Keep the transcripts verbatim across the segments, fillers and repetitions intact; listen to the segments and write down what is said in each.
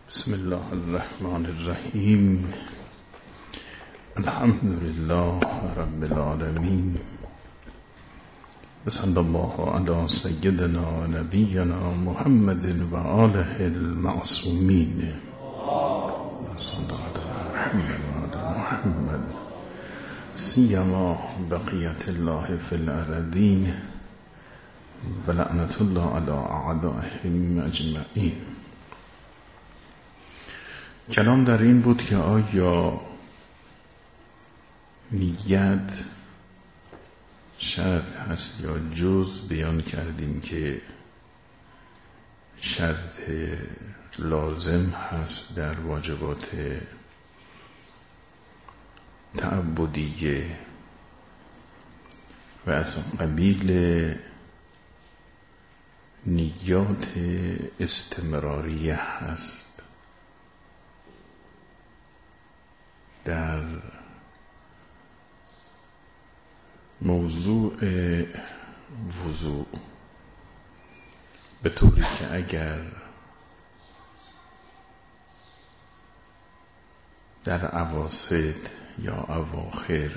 بسم الله الرحمن الرحیم. الحمد لله رب العالمین و صلی الله علی سیدنا و نبینا محمد و آله المعصومین. صلی الله علی محمد سیما بقیت الله فی الارضین و لعنت الله علی اعدائهم اجمعین. کلام در این بود که آیا نیت شرط هست یا جز. بیان کردیم که شرط لازم هست در واجبات تعبدیه و از قبیل نیات استمراریه هست. در موضوع وضوء به طوری که اگر در اواسط یا اواخر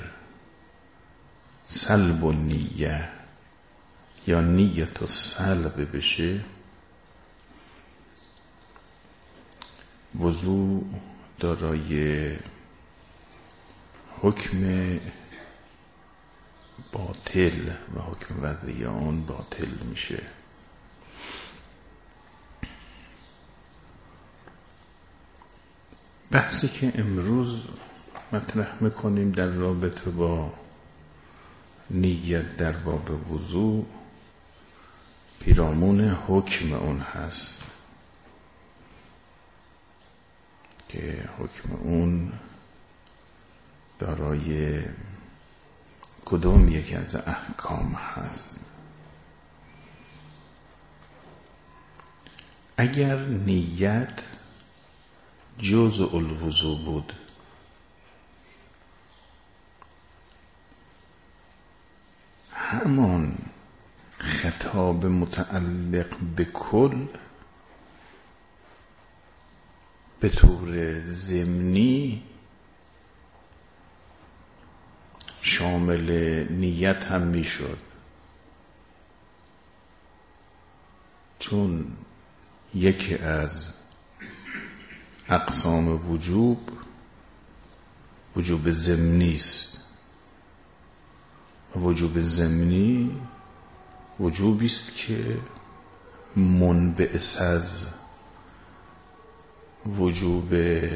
سلب و نیه یا نیت و سلب بشه، وضوء دارای حکم باطل و حکم وضعی آن باطل میشه. بحثی که امروز مطرح میکنیم در رابطه با نیت در باب وضوء پیرامون حکم اون هست که حکم اون دارای کدام یکی از احکام هست. اگر نیت جزء الوضوء بود، همان خطاب متعلق به کل به طور ضمنی شامل نیت هم میشد، چون یکی از اقسام وجوب وجوب ضمنی است. وجوب ضمنی وجوبی است که منبعث از وجوب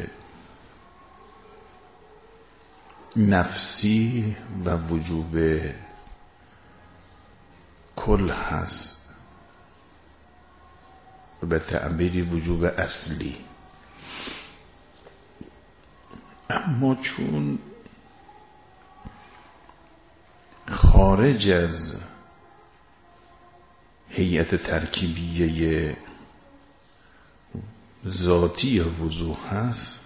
نفسی و وجوب کل هست و به تعبیری وجوب اصلی. اما چون خارج از هیئت ترکیبیه ذاتی وضوء هست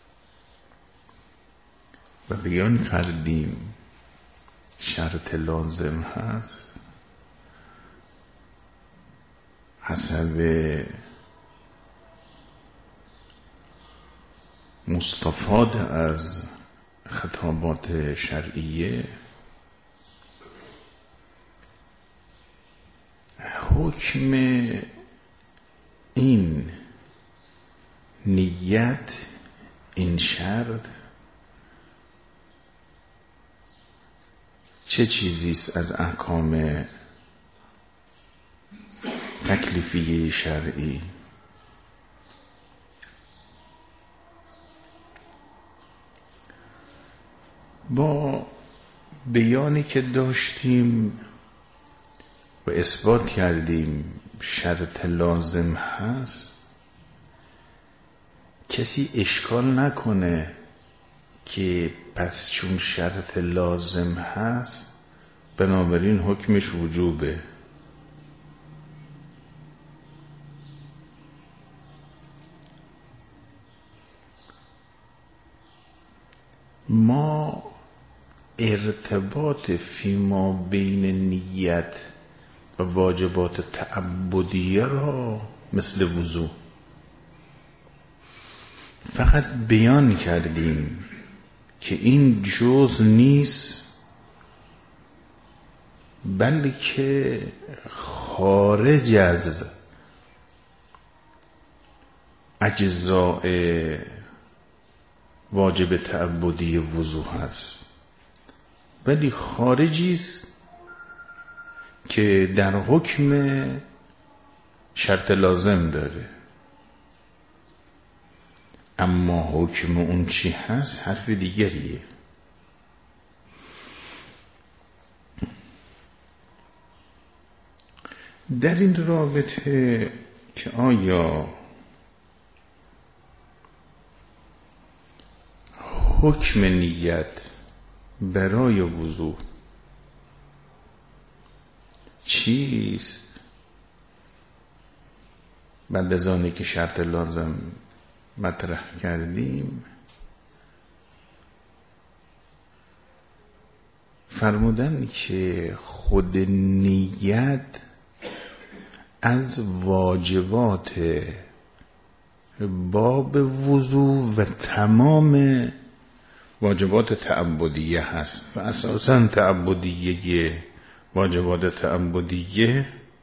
و بیان کردیم شرط لازم هست، حسب مستفاد از خطابات شرعیه، حکم این نیت، این شرط چه چیزیست از احکام تکلیفی شرعی؟ با بیانی که داشتیم و اثبات کردیم شرط لازم هست، کسی اشکال نکنه که پس چون شرط لازم هست بنابراین حکمش وجوبه. ما ارتباط فیما بین نیت و واجبات تعبدیه را مثل وضو فقط بیان کردیم که این جز نیست، بلکه خارج از اجزاء واجب تعبدی وضو هست، ولی خارجی است که در حکم شرط لازم داره. اما حکم اون چی هست حرف دیگریه. در این رابطه که آیا حکم نیت برای وضو چیست، بعد از آنی که شرط لازم مطرح کردیم فرمودن که خود نیت از واجبات باب وضو و تمام واجبات تعبدیه هست و اساساً تعبدیه واجبات تعبدیه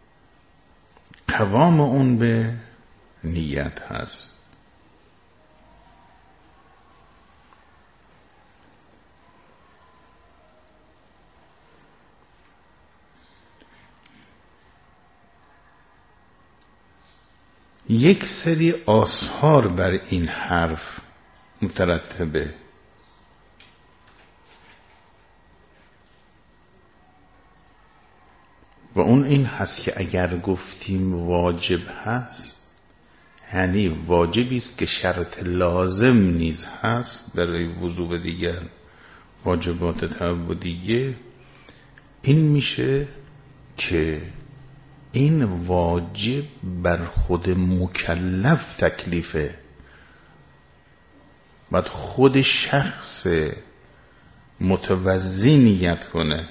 قوام اون به نیت هست. یک سری آثار بر این حرف مترتبه. و اون این هست که اگر گفتیم واجب هست، یعنی واجبی است که شرط لازم نیز هست برای وضو دیگر واجبات تعبدیه، این میشه که این واجب بر خود مکلف تکلیفه، باید خود شخص متوضی نیت کنه.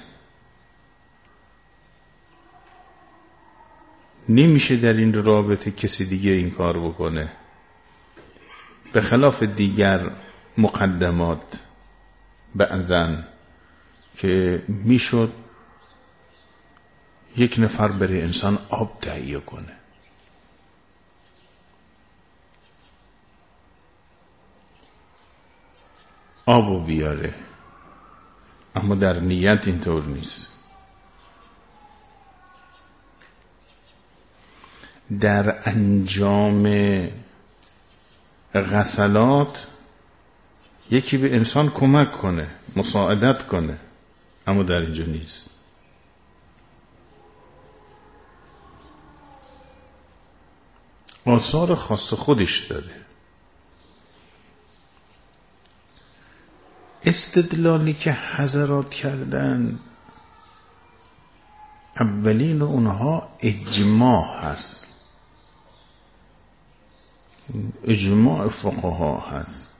نمیشه در این رابطه کسی دیگه این کار بکنه، به خلاف دیگر مقدمات بعضن که میشد یک نفر بره انسان آب تهیه کنه، آبو بیاره، اما در نیت اینطور نیست. در انجام غسلات یکی به انسان کمک کنه، مساعدت کنه، اما در اینجا نیست. آثار خاص خودش داره. استدلالی که حضرات کردن اولین اونها اجماع هست، اجماع فقها هست،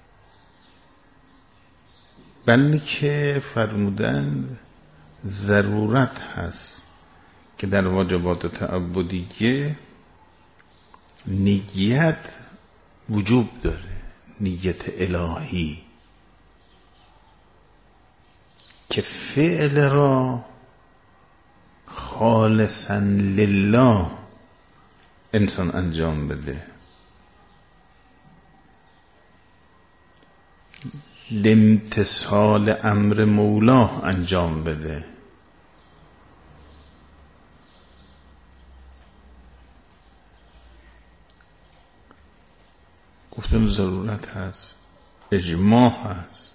بلکه فرمودند ضرورت هست که در واجبات تعبدیه نیت وجوب داره، نیت الهی که فعل را خالصا لله انسان انجام بده، لامتثال امر مولا انجام بده. گفتم ضرورت هست، اجماع هست.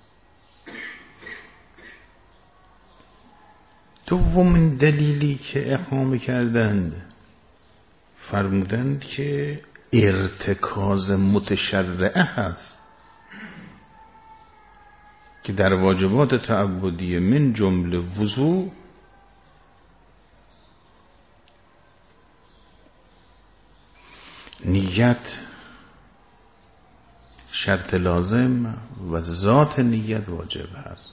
دومین دلیلی که اقامه کردند فرمودند که ارتکاز متشرعه هست که در واجبات تعبدی من جمله وضو نیت شرط لازم و ذات نیت واجب هست.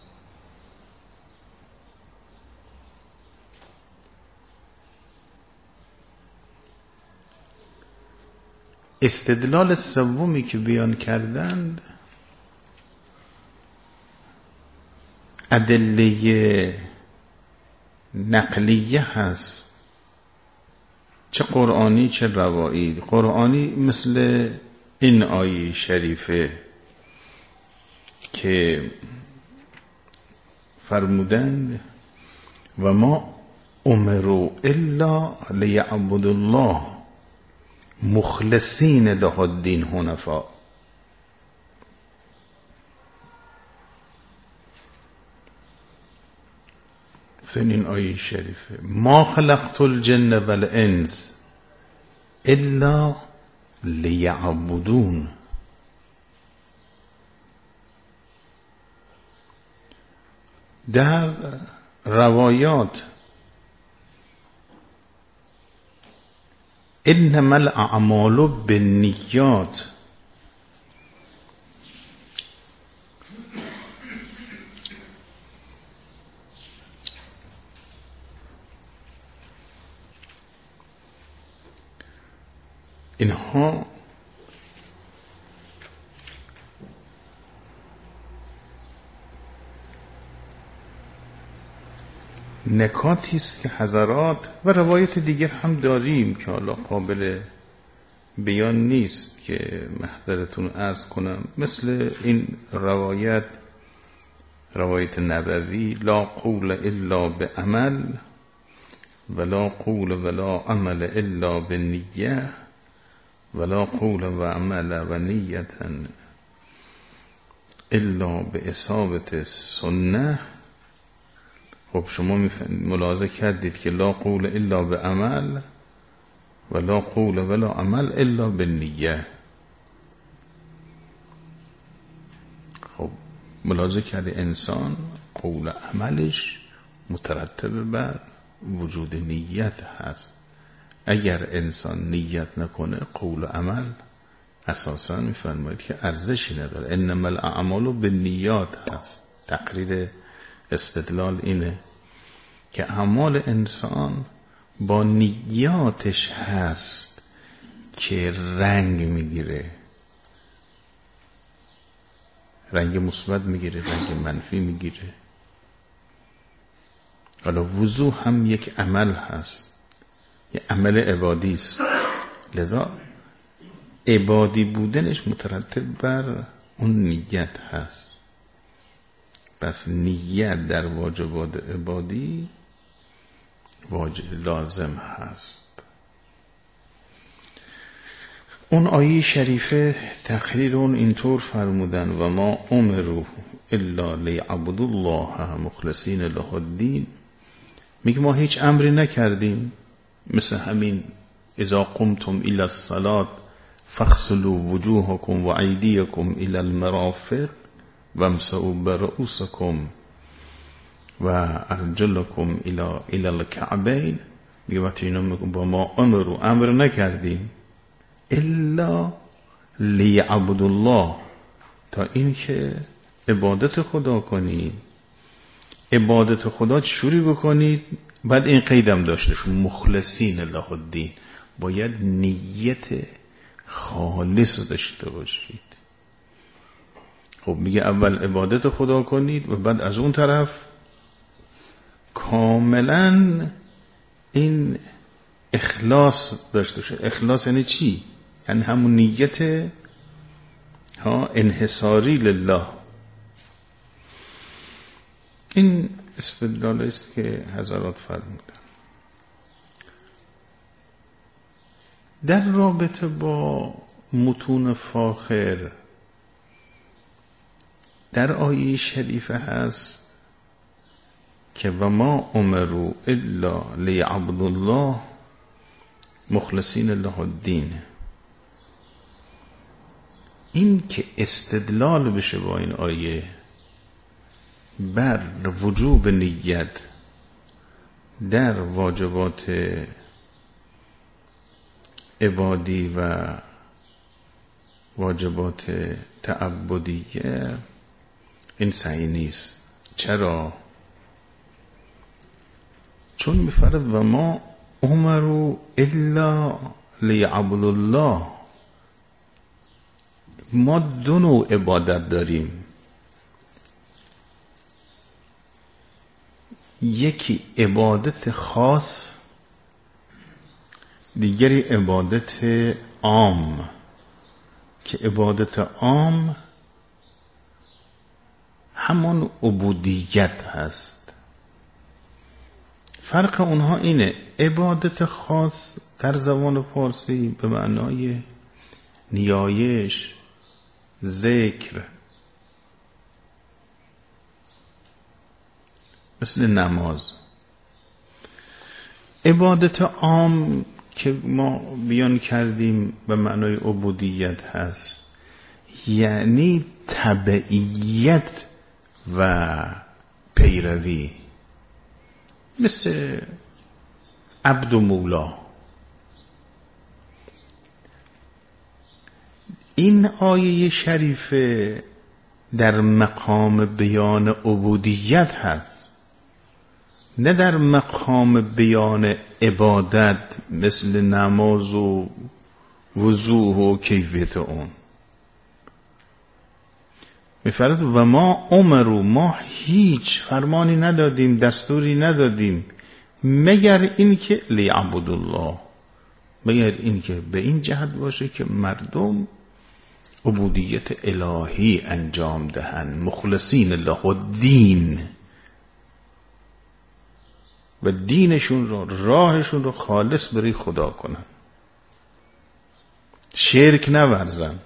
استدلال سومی که بیان کردند ادله نقلیه هست، چه قرآنی چه روایی. قرآنی مثل این آیه شریفه که فرمودند و ما امروا الا لیعبدوا الله مخلصین له الدین حنفاء. این آیه شریفه ما خلقت الجن والانس الا لیعبدون. در روایات انما الاعمال بالنیات، اینها نکاتی است که حضرات و روایت دیگر هم داریم که حالا قابل بیان نیست که محضرتون عرض کنم، مثل این روایت روایت نبوی لا قول الا بعمل ولا قول ولا عمل الا بالنیه ولا قول و عمل و نیتا الا باصابه سنه. خب شما ملاحظه کردید که لا قول الا بعمل ولا قول ولا عمل الا بالنیه. خب ملاحظه کرده انسان قول عملش مترتب بر وجود نیت هست. اگر انسان نیت نکنه قول و عمل اساسا میفرمایید که ارزشی نداره. انما الاعمال بالنیات هست. تقریر استدلال اینه که اعمال انسان با نیاتش هست که رنگ میگیره، رنگ مثبت میگیره، رنگ منفی میگیره. حالا وضو هم یک عمل هست، یک عمل عبادی است، لذا عبادی بودنش مترتب بر اون نیت هست. پس نیت در واجبات عبادی واجب لازم هست. اون آیه شریفه تقریر اون اینطور فرمودن و ما امروا الا لیعبدوا الله مخلصین له الدین. میگه ما هیچ امری نکردیم، مثل همین اذا قمتم الى الصلاة فاغسلوا وجوهکم و ایدیکم الى المرافق وامسحوا برؤوسکم و ارجلکم الى الى الكعبین. میگه وقتی اینا میگن با ما امر امر نکردیم الا لیعبدوا الله، تا این که عبادت خدا کنید. عبادت خدا چوری بکنید؟ بعد این قیدم داشته مخلصین له الدین، باید نیت خالص داشته باشید. خب میگه اول عبادت خدا کنید و بعد از اون طرف کاملا این اخلاص داشته باشه. اخلاص یعنی چی؟ یعنی همون نیت ها انحصاری لله. این استدلال است که حضرات فرمودن. در رابطه با متون فاخر در آیه شریفه هست که و ما امروا الا لیعبدوا الله مخلصین له الدین. این که استدلال بشه با این آیه بر وجوب نیت در واجبات عبادی و واجبات تعبدیه، این صحیح نیست. چرا؟ چون میفرد و ما امروا الا لیعبدوا الله ما دو نوع عبادت داریم، یکی عبادت خاص، دیگری عبادت عام. که عبادت عام همون عبودیت هست. فرق اونها اینه، عبادت خاص در زبان فارسی به معنای نیایش، ذکر، مثل نماز. عبادت عام که ما بیان کردیم به معنای عبودیت هست، یعنی تبعیت و پیروی، مثل عبد و مولا. این آیه شریفه در مقام بیان عبودیت هست، نه در مقام بیان عبادت مثل نماز و وضوء و کیفیت اون. میفرد و ما امرو، ما هیچ فرمانی ندادیم، دستوری ندادیم، مگر این که لیعبد الله، مگر این که به این جهت باشه که مردم عبودیت الهی انجام دهند، مخلصین له الدین، و دینشون رو، راهشون رو خالص برای خدا کنن، شرک نورزن.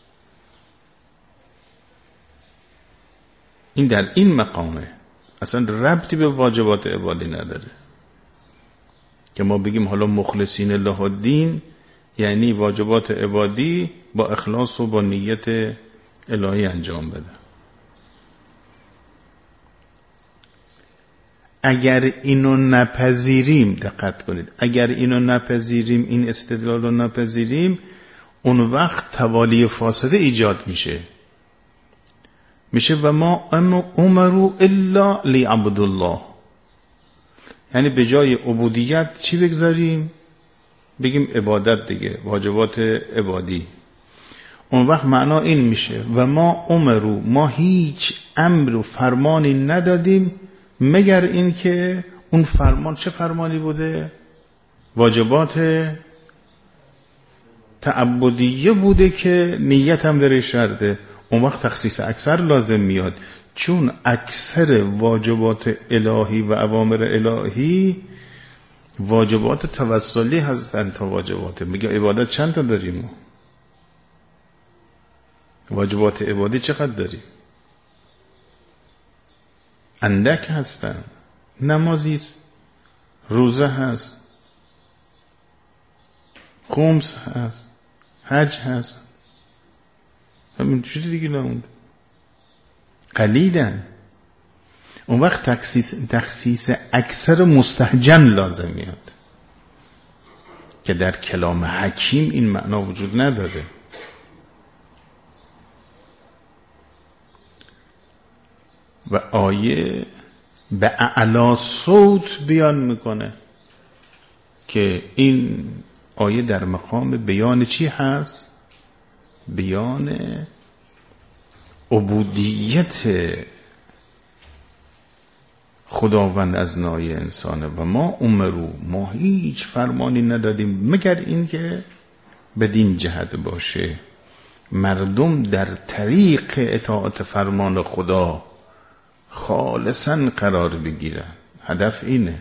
این در این مقامه، اصلا ربطی به واجبات عبادی نداره که ما بگیم حالا مخلصین له الدین یعنی واجبات عبادی با اخلاص و با نیت الهی انجام بده. اگر اینو نپذیریم، دقت کنید، اگر اینو نپذیریم، این استدلال رو نپذیریم، اون وقت توالی فاسده ایجاد میشه. میشه و ما امروا الا لیعبدوا الله، یعنی به جای عبودیت چی بگذاریم؟ بگیم عبادت دیگه، واجبات عبادی. اون وقت معنا این میشه و ما امروا، ما هیچ امر و فرمانی ندادیم مگر این که اون فرمان چه فرمانی بوده؟ واجبات تعبدیه بوده که نیت هم در شرطه. اون وقت تخصیص اکثر لازم میاد، چون اکثر واجبات الهی و اوامر الهی واجبات توسلی هستند تا واجبات. میگه عبادت چند تا داریم؟ واجبات عبادی چقدر داریم؟ اندک هستن. نمازی است، روزه هست، خمس هست، حج هست، همین چیزی دیگه نمونده، قلیلن. اون وقت تخصیص تخصیص اکثر مستهجن لازم میاد که در کلام حکیم این معنا وجود نداره. و آیه به اعلی صوت بیان میکنه که این آیه در مقام بیان چی هست؟ بیان عبودیت خداوند از نوع انسانه. و ما امرو، ما هیچ فرمانی ندادیم مگر این که بدین جهت باشه مردم در طریق اطاعت فرمان خدا خالصاً قرار بگیرن. هدف اینه.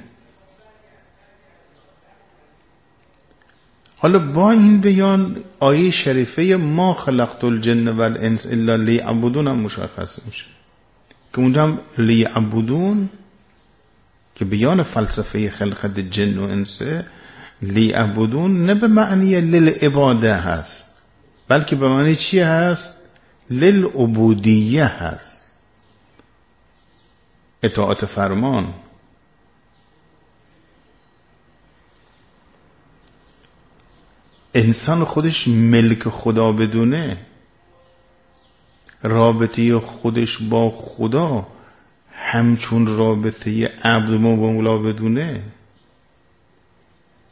حالا با این بیان آیه شریفه ما خلقت الجن والانس الا لیعبدون هم مشخص میشه که اونجا هم لیعبدون که بیان فلسفه خلقت جن و انسه، لیعبدون نه به معنی للعباده هست، بلکه به معنی چی هست؟ للعبودیه هست، اطاعت فرمان. انسان خودش ملک خدا بدونه، رابطه خودش با خدا همچون رابطه عبد با مولا بدونه،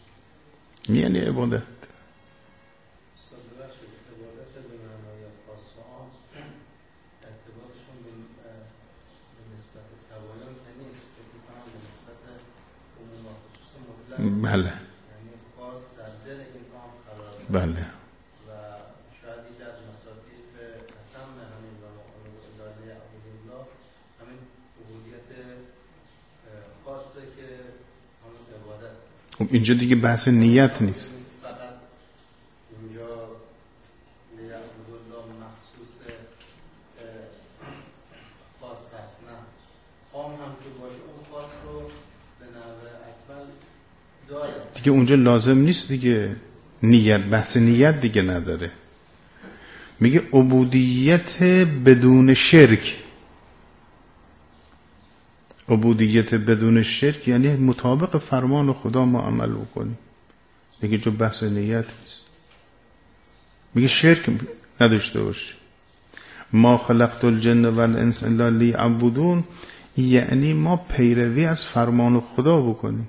یعنی عبادت. بله یعنی خاص در دل این عام قرار بله و شاید یکی از مصادیق اتم همین و اداره عبدالله همین عبودیت خاصه که همون عبادت. خب اینجا دیگه بحث نیت نیست. فقط اینجا عبدالله مخصوص خاص هست، نه عام هم که باشه اون خاص رو به نحو اکمل داره دیگه اونجا لازم نیست دیگه نیت، بحث نیت دیگه نداره. میگه عبودیت بدون شرک. عبودیت بدون شرک یعنی مطابق فرمان خدا ما عمل بکنیم. میگه جو بحث نیت نیست. میگه شرک نداشته باشه. ما خلقت الجن والانس الا لیعبدون، یعنی ما پیروی از فرمان خدا بکنیم،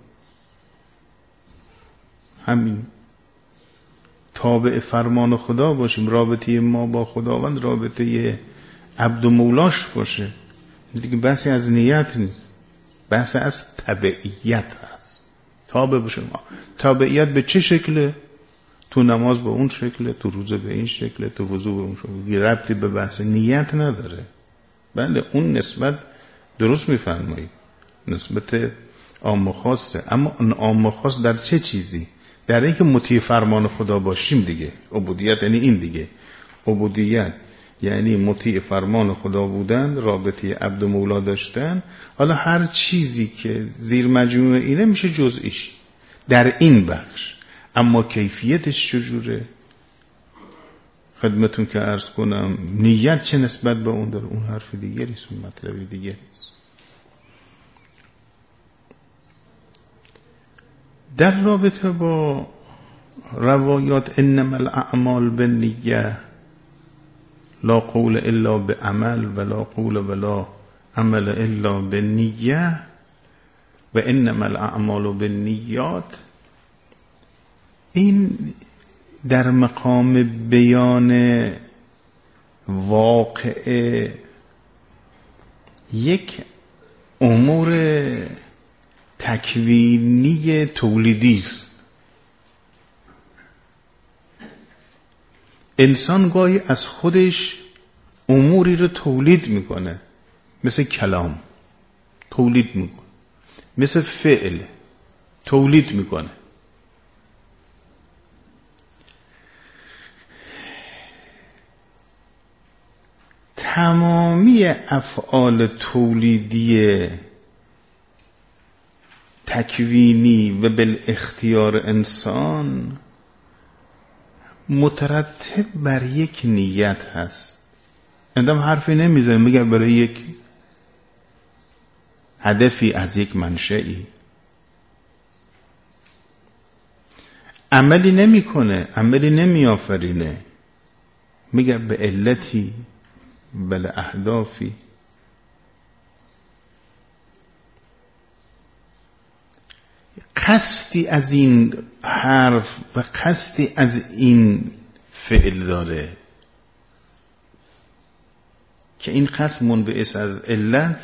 همین تابع فرمان خدا باشیم، رابطه ما با خداوند رابطه عبد و مولاش باشه. دیگه بحثی از نیت نیست، بحث از تبعیت هست. تابع باشه. ما تبعیت به چه شکله؟ تو نماز به اون شکله، تو روزه به این شکله، تو وضو به اون شکله. ربطی به بحث نیت نداره. بله اون نسبت درست میفرمایید، نسبت عام و خاصه، اما اون عام و خاص در چه چیزی؟ در اینکه مطیع فرمان خدا باشیم دیگه. عبودیت یعنی این دیگه. عبودیت یعنی مطیع فرمان خدا بودن، رابطه عبد و مولا داشتن. حالا هر چیزی که زیر مجموعه اینه میشه جزئیش در این بخش، اما کیفیتش چجوره؟ خدمتون که عرض کنم نیت چه نسبت به اون داره، اون حرف دیگری است، اون مطلب دیگری است. در رابطه با روایات انما الاعمال بالنیه لا قول الا بعمل ولا قول ولا عمل الا بالنیه و انما الاعمال بالنیات، این در مقام بیان واقع یک امور تکوینی تولیدی است. انسان گاهی از خودش اموری رو تولید میکنه، مثل کلام تولید میکنه، مثل فعل تولید میکنه. تمامی افعال تولیدی تکوینی و بالاختیار انسان مترتب بر یک نیت هست. اندام حرفی نمیزنه میگه برای یک هدفی از یک منشئی عملی نمیکنه، عملی نمیآفرینه، میگه به علتی بل اهدافی. قصدی از این حرف و قصدی از این فعل داره که این قصد منبعث از علت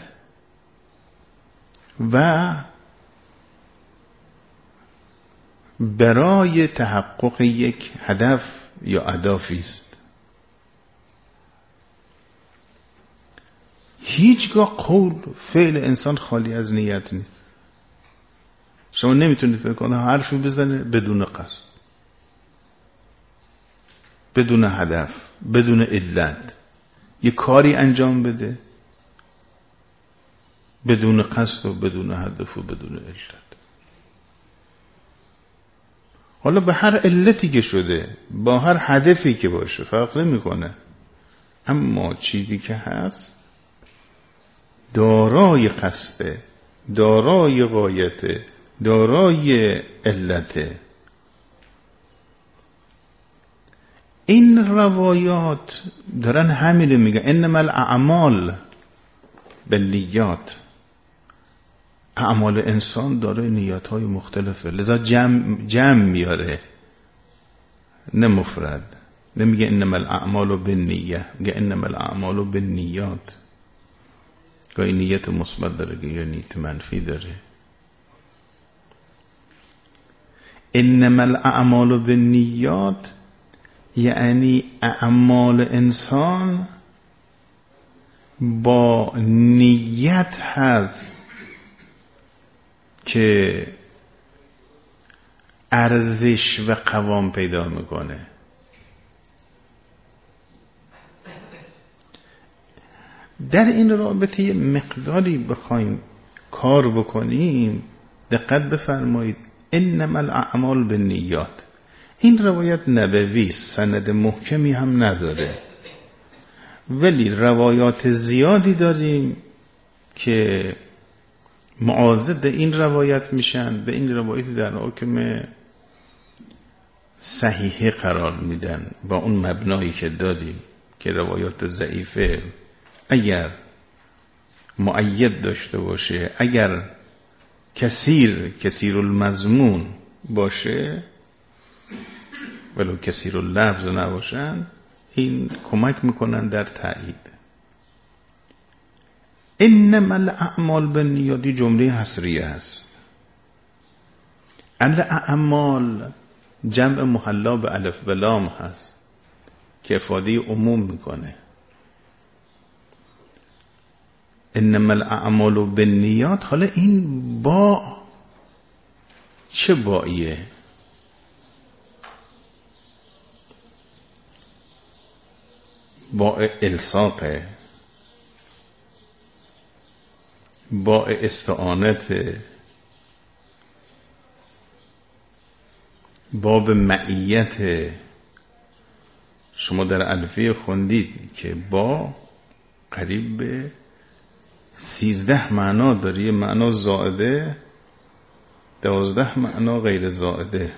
و برای تحقق یک هدف یا اهدافی است. هیچگاه قول فعل انسان خالی از نیت نیست. شما نمیتونید فکر کنید حرفی بزنه بدون قصد، بدون هدف، بدون علت، یه کاری انجام بده بدون قصد و بدون هدف و بدون علت. حالا به هر علتی که شده، با هر هدفی که باشه فرق نمیکنه، اما چیزی که هست دارای قصده، دارای غایته، دارای علته. این روایات دارن همین میگن انما الاعمال بالنیات. اعمال انسان داره نیت‌های مختلفه، لذا جمع جمع میاره، نه مفرد. نمیگه انما الاعمال بالنیه، میگه انما الاعمال بالنیات. گاهی نیت مثبت داره، گاهی نیت منفی داره. انما الاعمال بالنیات یعنی اعمال انسان با نیت هست که ارزش و قوام پیدا میکنه. در این رابطه یه مقداری بخوایم کار بکنیم دقت بفرمایید. انما الاعمال بالنیات این روایت نبوی است، سند محکمی هم نداره، ولی روایات زیادی داریم که معاضد این روایت میشن، به این روایت در حکم صحیحه قرار میدن با اون مبنایی که داریم که روایات ضعیفه اگر مؤید داشته باشه، اگر کثیر کثیر المضمون باشه ولو کثیر اللفظ نباشن، این کمک میکنن در تایید. انما الاعمال بالنیات جمله حصریه است. الاعمال جمع محلا به الف و لام هست که افاده عموم میکنه. انما الاعمال بالنیات، حالا این با چه باییه؟ با الصاقه، با استعانت، باب معیت. شما در الفیه خوندید که با قریب به سیزده معنا داره، یه معنا زائده، دوازده معنا غیر زائده.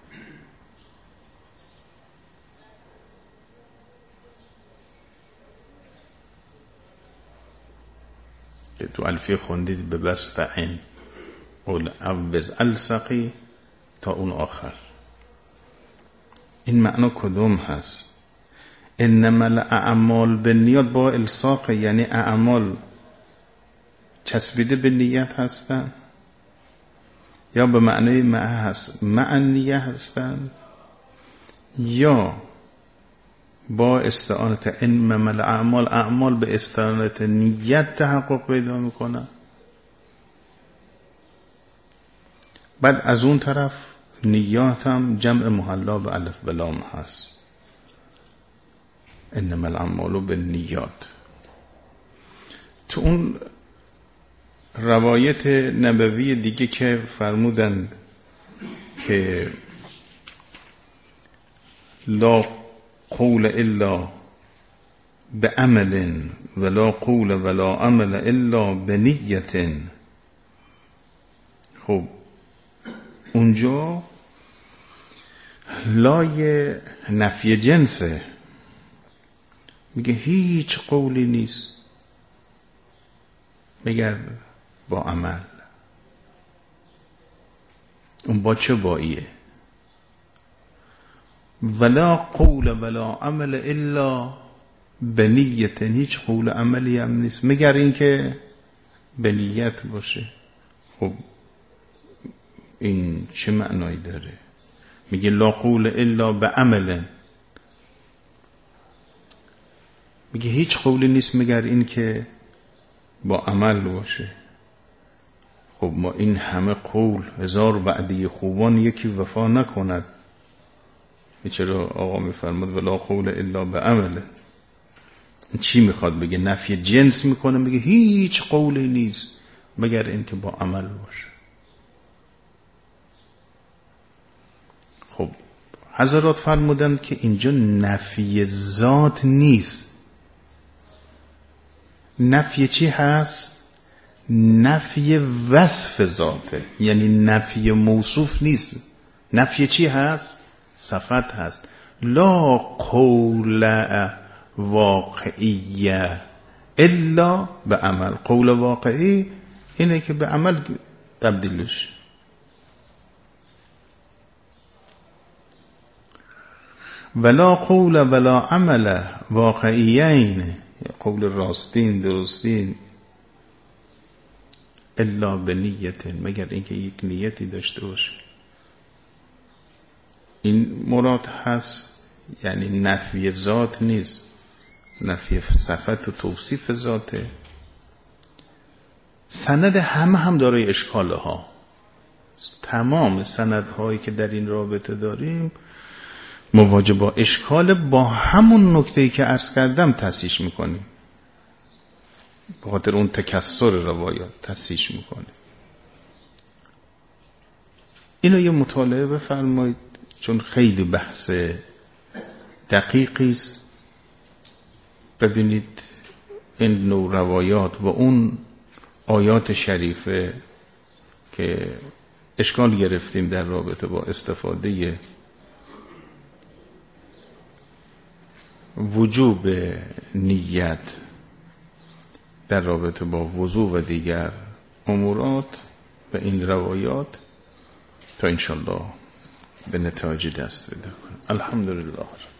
تو الفیه خوندید به بستعین اول عوض السقی تا اون آخر. این معنا کدوم هست؟ انما الاعمال بالنیات با الصاق، یعنی اعمال چسبیده به نیت هستن یا به معنی مع هست مع نیت هستن، یا با استعانت انما الاعمال، اعمال به استعانت نیت تحقق پیدا میکنن. بعد از اون طرف نیات هم جمع محلا به الف و لام هست. انما الاعمال بالنیات. تو اون روایت نبوی دیگه که فرمودند که لا قول الا بعمل ولا قول ولا عمل الا بنیت، خب اونجا لای نفی جنسه، میگه هیچ قولی نیست مگر با عمل. اون با چه باییه؟ ولا قول ولا عمل الا بنیت، هیچ قول عملی هم نیست مگر این که بنیت باشه. خب این چه معنایی داره؟ میگه لا قول الا بعمل، میگه هیچ قولی نیست مگر این که با عمل باشه. خب ما این همه قول، هزار وعده خوبان یکی وفا نکند، چرا آقا میفرماد ولا قول الا بعمل؟ چی میخواد بگه؟ نفی جنس میکنه، میگه هیچ قولی نیست مگر این که با عمل باشه. خب حضرات فرمودند که اینجا نفی ذات نیست. نفی چی هست؟ نفی وصف ذاته، یعنی نفی موصوف نیست. نفی چی هست؟ صفت هست. لا قول واقعیه الا به عمل. قول واقعی اینه که به عمل تبدیلش. ولا قول ولا عمل واقعیین، قول راستین درستین، الا به نیت، مگر اینکه یک نیتی داشته باشه. این مراد هست، یعنی نفی ذات نیست، نفی صفت و توصیف ذاته. سند همه هم دارای اشکاله ها. تمام سندهایی که در این رابطه داریم مواجه با اشکال، با همون نکته‌ای که عرض کردم تصحیح میکنیم، به خاطر اون تکثر روایات تصحیح میکنیم. اینو یه مطالعه بفرمایید، چون خیلی بحث دقیقی است. ببینید این نوع روایات و اون آیات شریفه که اشکال گرفتیم در رابطه با استفاده وجوب نیت در رابطه با وضو و دیگر امورات و این روایات، تا انشالله به نتایج دست پیدا کنیم. الحمدلله.